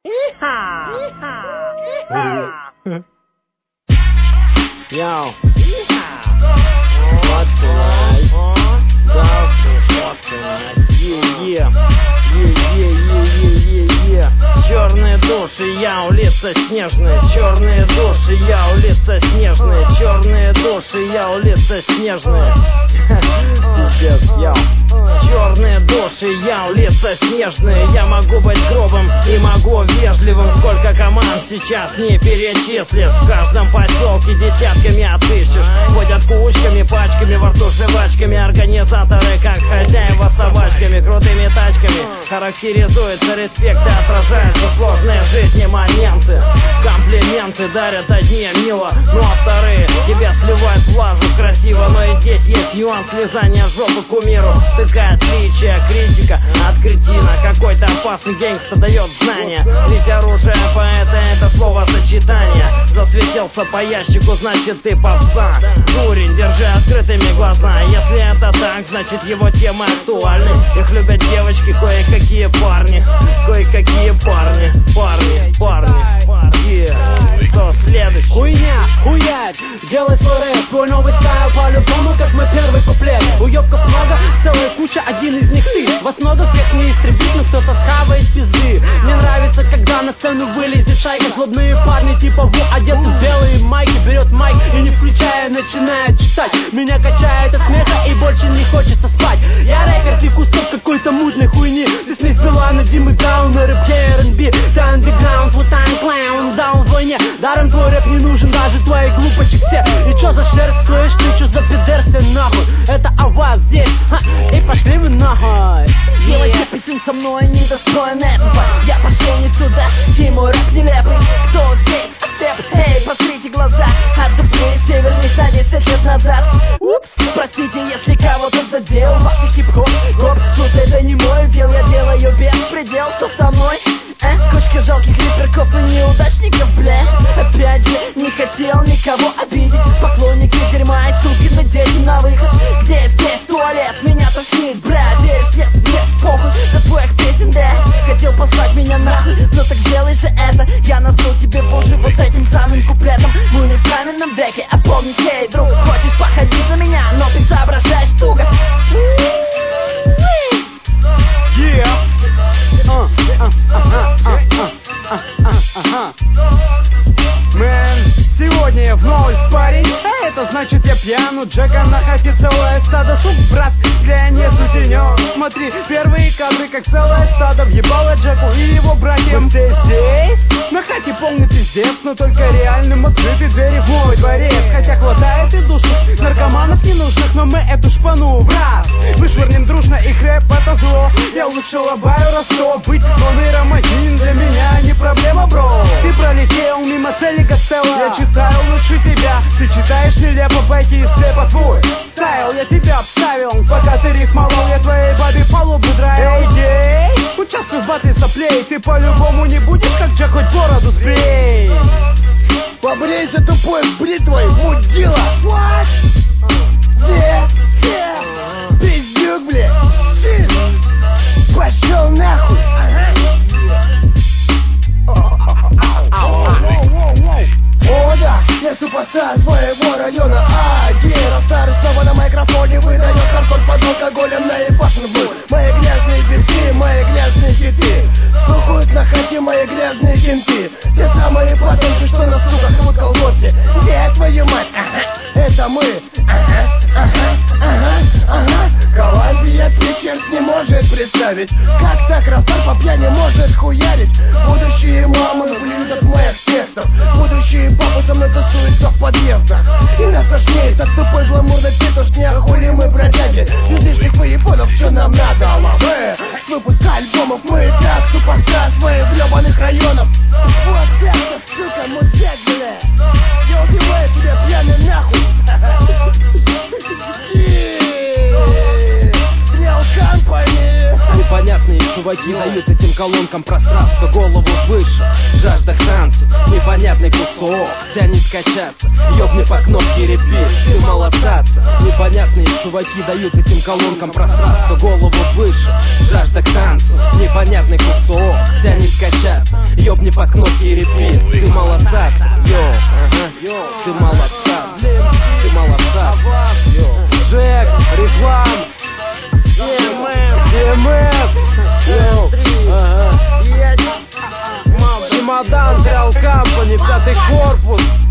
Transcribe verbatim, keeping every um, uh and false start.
Yo, what the life? What the life? Yeah, yeah, yeah, yeah, yeah, yeah, yeah. Черные души, я улица снежная. Черные души, я улица снежная. Черные души, я улица снежная. Пиздец, я. Черные души, я улица снежная. Я могу быть грубым и могу вежливым. Сколько команд сейчас не перечислишь. В каждом поселке десятками отыщешь. Ходят кучками, пачками, во рту жвачками. Организаторы, как хозяева собачками, крутыми тачками. Характеризуется респект и отражается сложные жизни моменты. Комплименты дарят одни мило, ну а вторые тебя сливают в лажу красиво. Но и здесь есть нюанс лизания жопы кумиру. Такая отличие, критика от кретина. Какой-то опасный гангста дает знания. Ведь оружие поэта — это словосочетание. Засветился по ящику, значит ты попса. Дурень, держи открытыми глаза. Если это так, значит его темы актуальны. Их любят девочки, кое-какие парни. Кое-какие парни, парни, парни, yeah. Кто следующий? Хуйня, хуять, делай свой рэп. Твой новый стайл по-любому, как мой первый куплет. Уёбков много, целая куча, один из них ты. Вас много, всех не истребить, но кто-то схавает пизды. Мне нравится, когда на сцену вылезет шайка. Злобные парни типа Ву, одеты в белые майки. Берет майк и не включая, начинает читать. Меня качает от смеха и больше не хочется спать. Я рэпер, ты кусок какой-то мутной хуйни. Ты смесь Билана, Димы Дауна, рэп эр энд би. Ты андеграунд, вот I'm clown, даун в войне. Даром твой рэп не нужен, даже твои глупочек все. И чё за шерсть слышь, ты чё за пидерся нахуй? Это о вас здесь, ха, и пошли вы нахуй. Делайте песен со мной, недостоин этого. Я пошел не туда, и мой рэп нелепый. Кто здесь? Ответ, эй, посмотрите глаза. От дуплей северный за десять лет назад. Упс, простите, если кого-то задел. Вас и хип-хоп, гоп, тут это не мой дел. Я делаю беспредел, кто со мной? Э, кучка жалких липерков и неудачников, бля. Опять же, не хотел никого обидеть. Поклонники дерьма и сукины дети на выход. Где здесь туалет? Меня тошнит, бля. Веришь, если мне похуй за твоих песен, да. Хотел послать меня нахуй, но так делай же это. Я насру тебе в уши вот этим самым куплетом. Мы не в каменном веке, а помни, эй, друг. Хочешь походить за меня, но ты соображаешь туго. Yeah. Uh, uh, uh, uh, uh, uh, uh, uh, uh. Мэн, сегодня я вновь парень, а это значит я пьян. У Джека на хате целое стадо сук, брат, для нету тенёк. Смотри, первые кадры, как целое стадо въебало Джеку и его братьям. Ты здесь? На хате полный пиздец, но только реальным открыты двери в мой дворец. Хотя хватает и душных наркоманов ненужных, но мы эту шпану в раз вышвырнем дружно, их рэп это зло. Я лучше лобаю Ростов, быть номером один для меня не проблема, бро. Ты пролетел мимо цели Костелла, я читаю лучше тебя. Ты читаешь нелепо байки из слепа свой стайл. Я тебя обставил, пока ты рифмовал, я твоей бабе палубы драил. Эй, участвуй в батле соплей, ты по-любому не будешь как Джек, хоть бороду сбрей. Побрейся тупой бритвой, мудила. What? Yeah, yeah. Пиздюк, бля. Пошел нахуй. О да, я супостат своего района. А, Гера старый снова на микрофоне выдает хардкор под алкоголем на ебашен был. Мои грязные бинты, мои грязные хиты слухают на хате мои грязные кенты. Те самые потомки, что на суках рвут колготки. Где твою мать? Ага, это мы. Ага, ага, ага, ага. Голландия черт не может представить, как так распар по пьяни может хуярить. Будущие мамы блюют от моих текстов. Будущие папы со мной тусуются в подъездах. И нас тошнеет от тупой гламурной петушни. А хули мы бродяги без лишних выебонов, что нам надо, лавы. С выпуска альбомов мы и так супостат своих гребаных районов. Вот это, сука, мудак, бля. Я убиваю тебя пьяный нахуй. Непонятные чуваки дают этим колонкам колонкам просраться, голову выше, жажда к танцу, непонятный кусок тянет качаться, ёбни по кнопке репит, ты молодца-то. Непонятные чуваки дают этим колонкам просраться, голову выше, жажда к танцу, непонятный кусок тянет качаться, ёбни по кнопке репит, ты молодца-то. Йоу, ага, йоу, ты молодца, ты молодца. Жек, реклам, ДМС, йоу, ага. Чемодан, Реал Компани, пятый корпус.